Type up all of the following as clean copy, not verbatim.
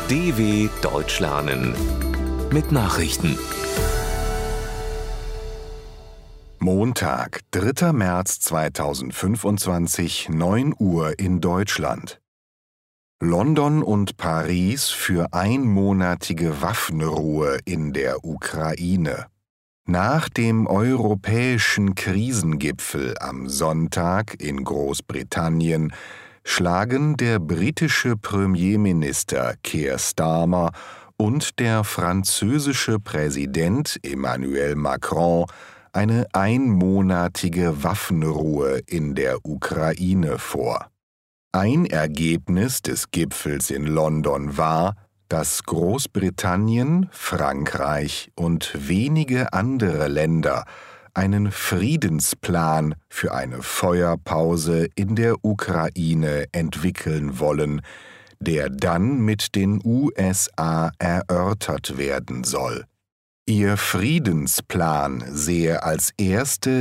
DW Deutsch lernen mit Nachrichten. Montag, 3. März 2025, 9 Uhr in Deutschland. London und Paris für einmonatige Waffenruhe in der Ukraine. Nach dem europäischen Krisengipfel am Sonntag in Großbritannien schlagen der britische Premierminister Keir Starmer und der französische Präsident Emmanuel Macron eine einmonatige Waffenruhe in der Ukraine vor. Ein Ergebnis des Gipfels in London war, dass Großbritannien, Frankreich und wenige andere Länder einen Friedensplan für eine Feuerpause in der Ukraine entwickeln wollen, der dann mit den USA erörtert werden soll. Ihr Friedensplan sehe als erste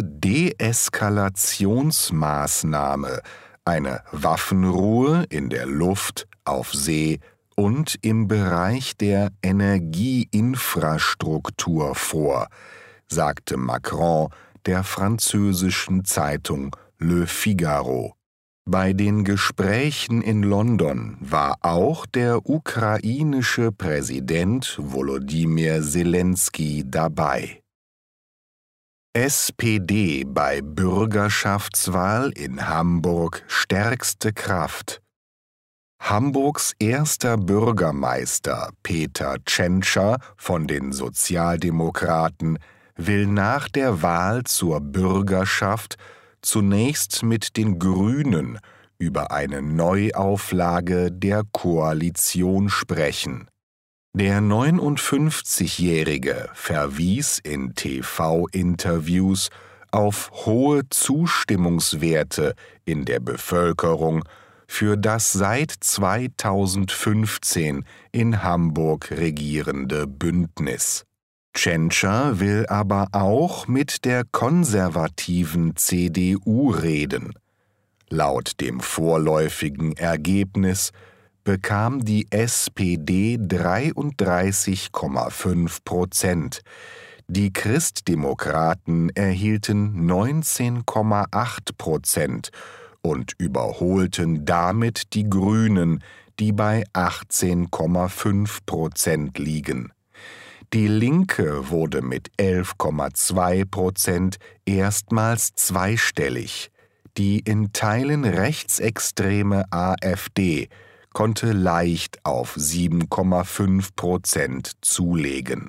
Deeskalationsmaßnahme eine Waffenruhe in der Luft, auf See und im Bereich der Energieinfrastruktur vor, sagte Macron der französischen Zeitung Le Figaro. Bei den Gesprächen in London war auch der ukrainische Präsident Volodymyr Zelensky dabei. SPD bei Bürgerschaftswahl in Hamburg stärkste Kraft. Hamburgs erster Bürgermeister Peter Tschentscher von den Sozialdemokraten will nach der Wahl zur Bürgerschaft zunächst mit den Grünen über eine Neuauflage der Koalition sprechen. Der 59-Jährige verwies in TV-Interviews auf hohe Zustimmungswerte in der Bevölkerung für das seit 2015 in Hamburg regierende Bündnis. Tschentscher will aber auch mit der konservativen CDU reden. Laut dem vorläufigen Ergebnis bekam die SPD 33,5%, die Christdemokraten erhielten 19,8% und überholten damit die Grünen, die bei 18,5% liegen. Die Linke wurde mit 11,2% erstmals zweistellig. Die in Teilen rechtsextreme AfD konnte leicht auf 7,5% zulegen.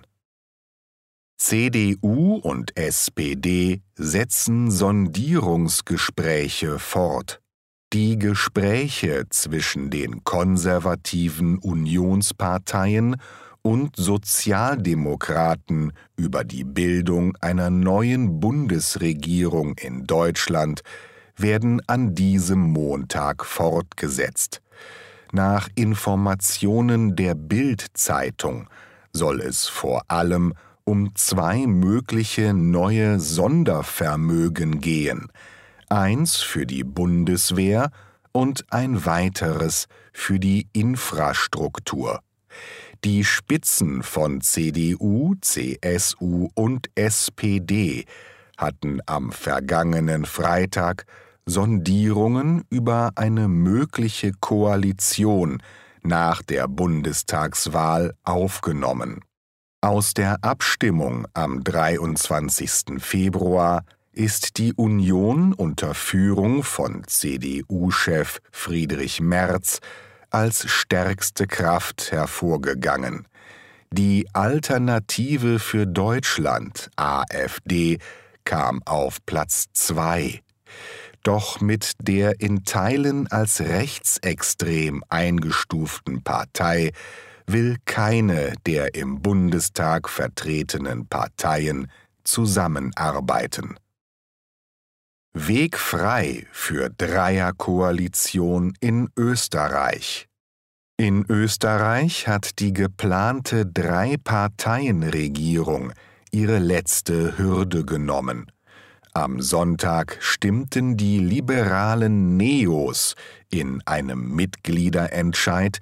CDU und SPD setzen Sondierungsgespräche fort. Die Gespräche zwischen den konservativen Unionsparteien und Sozialdemokraten über die Bildung einer neuen Bundesregierung in Deutschland werden an diesem Montag fortgesetzt. Nach Informationen der Bild-Zeitung soll es vor allem um 2 mögliche neue Sondervermögen gehen, eins für die Bundeswehr und ein weiteres für die Infrastruktur. Die Spitzen von CDU, CSU und SPD hatten am vergangenen Freitag Sondierungen über eine mögliche Koalition nach der Bundestagswahl aufgenommen. Aus der Abstimmung am 23. Februar ist die Union unter Führung von CDU-Chef Friedrich Merz als stärkste Kraft hervorgegangen. Die Alternative für Deutschland, AfD, kam auf Platz 2. Doch mit der in Teilen als rechtsextrem eingestuften Partei will keine der im Bundestag vertretenen Parteien zusammenarbeiten. Weg frei für Dreierkoalition in Österreich. In Österreich hat die geplante Drei-Parteien-Regierung ihre letzte Hürde genommen. Am Sonntag stimmten die liberalen Neos in einem Mitgliederentscheid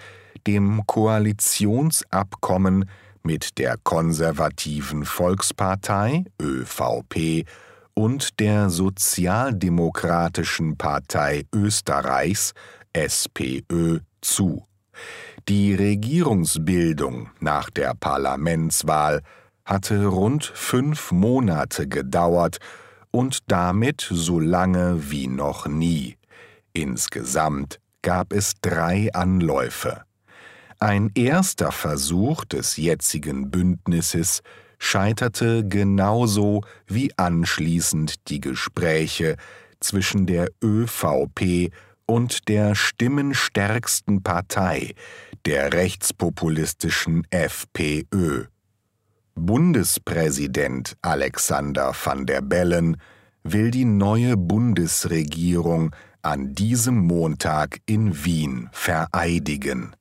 dem Koalitionsabkommen mit der konservativen Volkspartei ÖVP und der Sozialdemokratischen Partei Österreichs SPÖ zu. Die Regierungsbildung nach der Parlamentswahl hatte rund 5 Monate gedauert und damit so lange wie noch nie. Insgesamt gab es 3 Anläufe. Ein erster Versuch des jetzigen Bündnisses scheiterte genauso wie anschließend die Gespräche zwischen der ÖVP und der stimmenstärksten Partei, der rechtspopulistischen FPÖ. Bundespräsident Alexander Van der Bellen will die neue Bundesregierung an diesem Montag in Wien vereidigen.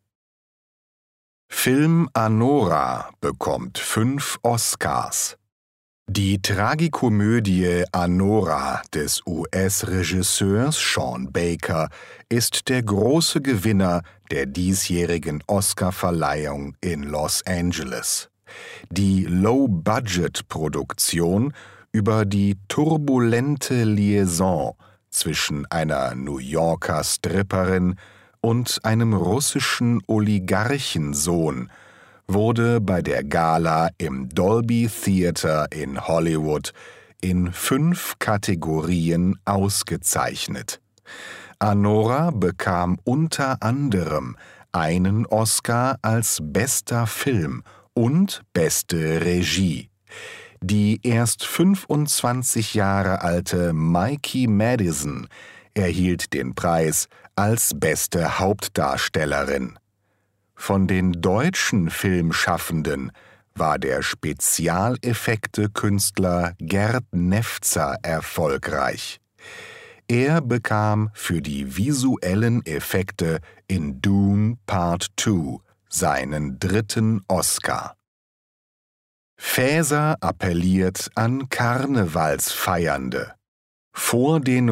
Film Anora bekommt 5 Oscars. Die Tragikomödie Anora des US-Regisseurs Sean Baker ist der große Gewinner der diesjährigen Oscarverleihung in Los Angeles. Die Low-Budget-Produktion über die turbulente Liaison zwischen einer New Yorker Stripperin und einem russischen Oligarchensohn wurde bei der Gala im Dolby Theater in Hollywood in 5 Kategorien ausgezeichnet. Anora bekam unter anderem einen Oscar als bester Film und beste Regie. Die erst 25 Jahre alte Mikey Madison erhielt den Preis als beste Hauptdarstellerin. Von den deutschen Filmschaffenden war der Spezialeffekte-Künstler Gerd Nefzer erfolgreich. Er bekam für die visuellen Effekte in Dune Part 2 seinen 3. Oscar. Faeser appelliert an Karnevalsfeiernde. Vor den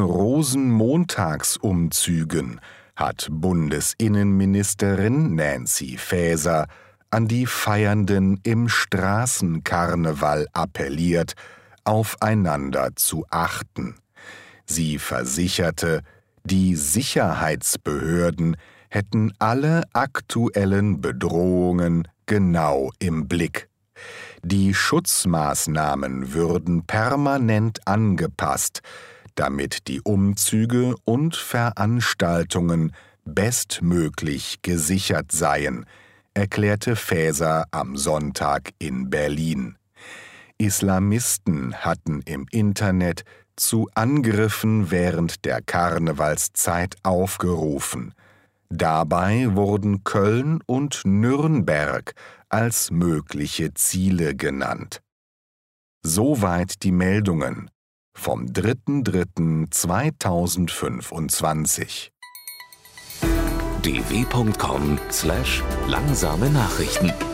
Rosenmontagsumzügen hat Bundesinnenministerin Nancy Faeser an die Feiernden im Straßenkarneval appelliert, aufeinander zu achten. Sie versicherte, die Sicherheitsbehörden hätten alle aktuellen Bedrohungen genau im Blick. Die Schutzmaßnahmen würden permanent angepasst, damit die Umzüge und Veranstaltungen bestmöglich gesichert seien, erklärte Faeser am Sonntag in Berlin. Islamisten hatten im Internet zu Angriffen während der Karnevalszeit aufgerufen. Dabei wurden Köln und Nürnberg als mögliche Ziele genannt. Soweit die Meldungen vom 3.3.2025. dw.com/langsame Nachrichten